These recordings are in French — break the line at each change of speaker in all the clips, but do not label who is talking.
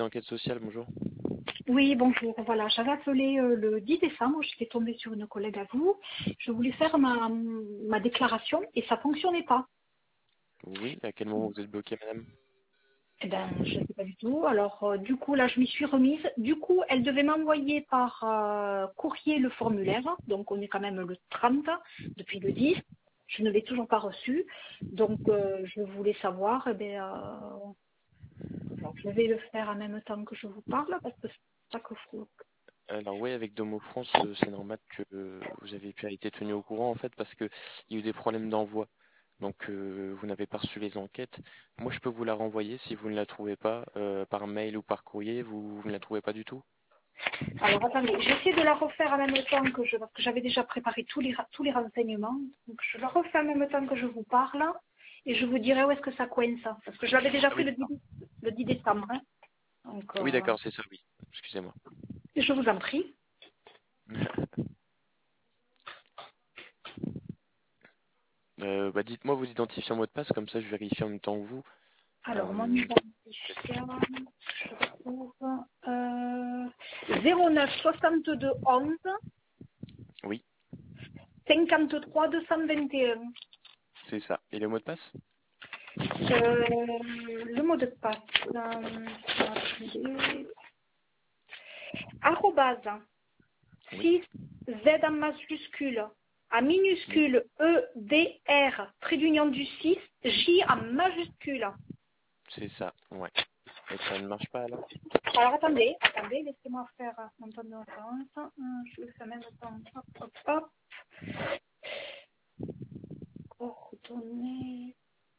d'enquête sociale, bonjour.
Oui, bonjour. Voilà, j'avais appelé le 10 décembre, j'étais tombée sur une collègue à vous. Je voulais faire ma déclaration et ça fonctionnait pas.
Oui, à quel moment vous êtes bloqué, madame?
Eh ben, je ne sais pas du tout. Alors, du coup, là, je m'y suis remise. Du coup, elle devait m'envoyer par courrier le formulaire. Donc, on est quand même le 30 depuis le 10. Je ne l'ai toujours pas reçu. Donc, je voulais savoir, alors, je vais le faire en même temps que je vous parle parce que c'est pas que faut.
Alors oui, avec Domo France, c'est normal que vous avez pas été tenu au courant, en fait, parce que il y a eu des problèmes d'envoi. Donc, vous n'avez pas reçu les enquêtes. Moi, je peux vous la renvoyer si vous ne la trouvez pas, par mail ou par courrier. Vous ne la trouvez pas du tout?
Alors attendez, j'essaie de la refaire en même temps parce que j'avais déjà préparé tous les renseignements. Donc je la refais en même temps que je vous parle et je vous dirai où est-ce que ça coince. Parce que je l'avais déjà
Ah
fait
oui, d'accord.
le 10 décembre. Hein. Donc
Oui, d'accord, c'est ça, oui. Excusez-moi.
je vous en prie.
Dites-moi vos identifiants mot de passe, comme ça je vérifie en même temps que vous.
Alors mon
Euh,
identifiant, je retrouve 09 62 11
oui,
53 221.
c'est ça. Et le mot de passe?
Le mot de passe. Attendez. Arrobase.
Oui,
6 Z en majuscule, en
oui,
minuscule E, D, R, trait d'union du 6 J en majuscule.
c'est ça, ouais. Et ça ne marche pas alors?
Alors attendez, laissez-moi faire mon temps de référence. Je le fais en même temps. Hop, hop, hop. Coordonnées.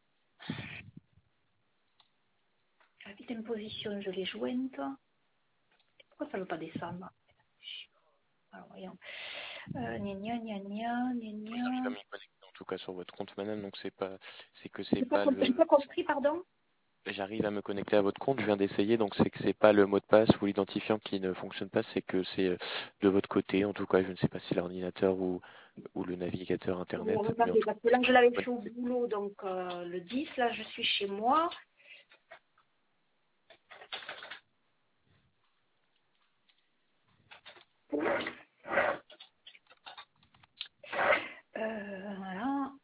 La petite imposition, je l'ai jointe. Pourquoi ça ne veut pas descendre? Alors voyons. Gna gna gna gna gna
Oui, j'arrive à
gna.
m'y connecter en tout cas sur votre compte, madame, donc c'est pas
J'ai
le.
pas compris, pardon.
J'arrive à me connecter à votre compte, je viens d'essayer, donc c'est que c'est pas le mot de passe ou l'identifiant qui ne fonctionne pas, c'est que c'est de votre côté. En tout cas, je ne sais pas si l'ordinateur ou le navigateur
Alors,
internet, mais en
attendez,
tout cas,
parce que là, je l'avais
vous
fait au
connecter.
boulot, donc le 10, là, je suis chez moi. Voilà.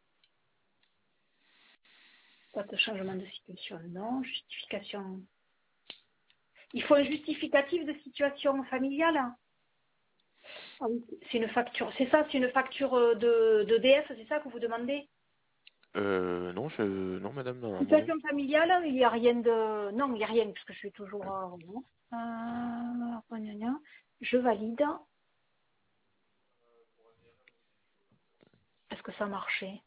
Pas de changement de situation, non. Justification. Il faut un justificatif de situation familiale. Ah oui, c'est une facture. C'est ça, c'est une facture de DF, c'est ça que vous demandez?
Non, non, madame, normalement non.
Situation familiale, il n'y a rien de. Non, il n'y a rien, puisque je suis toujours. Gna gna. Je valide. Est-ce que ça a marché?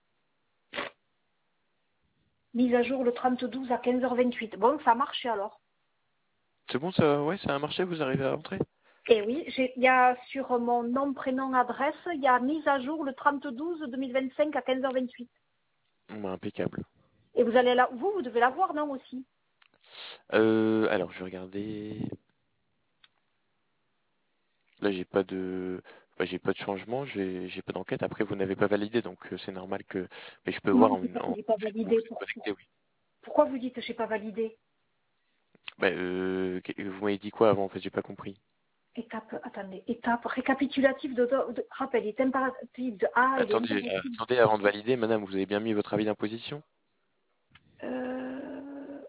Mise à jour le 30/12 à 15h28. Bon, ça a marché alors.
C'est bon, ça, ouais, ça a marché, vous arrivez à rentrer?
Et oui, il y a sur mon nom, prénom, adresse, il y a mise à jour le 30/12/2025 à 15h28.
Bon, bah, impeccable.
Et vous allez là, vous devez la voir, non, aussi?
Alors, je vais regarder. Là, j'ai pas de changement, j'ai pas d'enquête. Après, vous n'avez pas validé, donc c'est normal que. Mais je peux voir
Comment c'est ça que j'ai pas
vous
validé?
êtes connecté, oui.
Pourquoi vous dites que j'ai pas validé?
Vous m'avez dit quoi avant? En fait, j'ai pas compris.
Étape, attendez, étape récapitulative rappel, est impératif de A, il est
Attendez,
impératif.
attendez, avant de valider, madame, vous avez bien mis votre avis d'imposition?
Euh,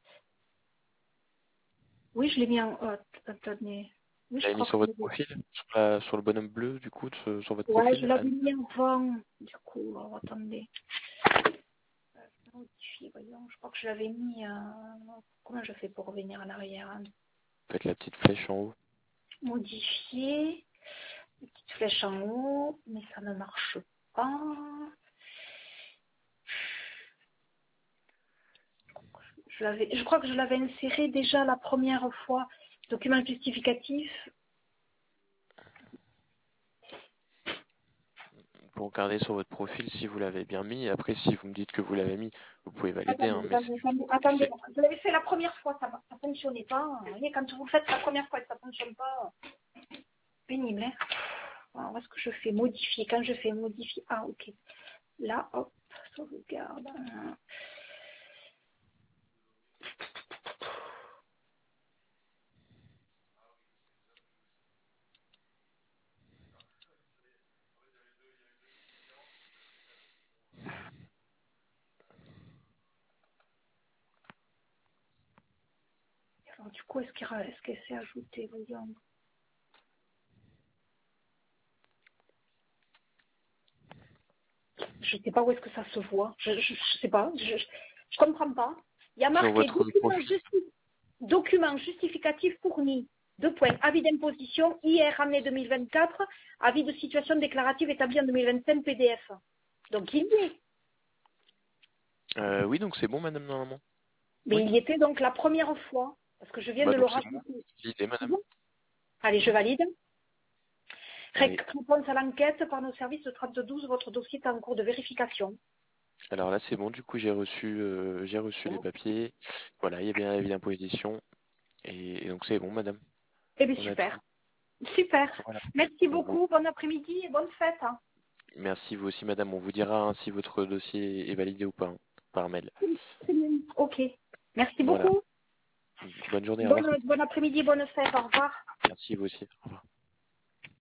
oui, je l'ai mis en, attendez. Oui,
Vous
je
l'avez mis
crois
sur
que je
votre
l'ai.
profil? Sur le bonhomme bleu, du coup, sur votre
Ouais, je
profil?
l'avais mis avant, du coup, alors, attendez. Modifier, voyons, je crois que je l'avais mis. Comment je fais pour revenir en arrière? Hein?
Faites la petite flèche en haut.
Modifier, petite flèche en haut, mais ça ne marche pas. Je crois que je l'avais inséré déjà la première fois. Document justificatif.
Vous regardez sur votre profil si vous l'avez bien mis. Après, si vous me dites que vous l'avez mis, vous pouvez valider, hein,
Attendez,
mais
attendez. Je l'avais fait la première fois, ça ne fonctionnait pas. Vous voyez, quand vous le faites la première fois et que ça ne fonctionne pas, pénible. Hein. Alors, où est-ce que je fais modifier? Quand je fais modifier, ah ok. Là, hop, sauvegarde. du coup, est-ce qu'elle s'est ajoutée? Voyons. Je ne sais pas où est-ce que ça se voit. Je ne sais pas. Je comprends pas. Il y a
Sur
marqué
votre profil.
document justificatif fourni. Deux points. Avis d'imposition, hier année 2024. Avis de situation déclarative établi en 2025 PDF. Donc il y est.
Oui, donc c'est bon, madame, normalement.
Mais
Oui.
il y était donc la première fois. Parce que je viens
Bah,
de le
donc c'est bon.
rajouter.
Validé,
C'est
madame.
bon. Allez, je valide.
Allez.
Réponse à l'enquête par nos services de 3212. Votre dossier est en cours de vérification.
Alors là, c'est bon. Du coup, j'ai reçu les papiers. Voilà, il y a bien l'avis d'imposition. Et donc c'est bon, madame.
Eh bien,
On a tout.
super. Super.
Voilà.
Merci
Donc, bon,
beaucoup. Bon après-midi et bonne fête. Hein.
merci vous aussi, madame. On vous dira hein, si votre dossier est validé ou pas hein, par mail.
Très bien. Ok. Merci
Voilà.
beaucoup.
Bonne journée. Au revoir.
Bon après-midi, bonne fête. Au revoir.
Merci vous aussi. Au revoir.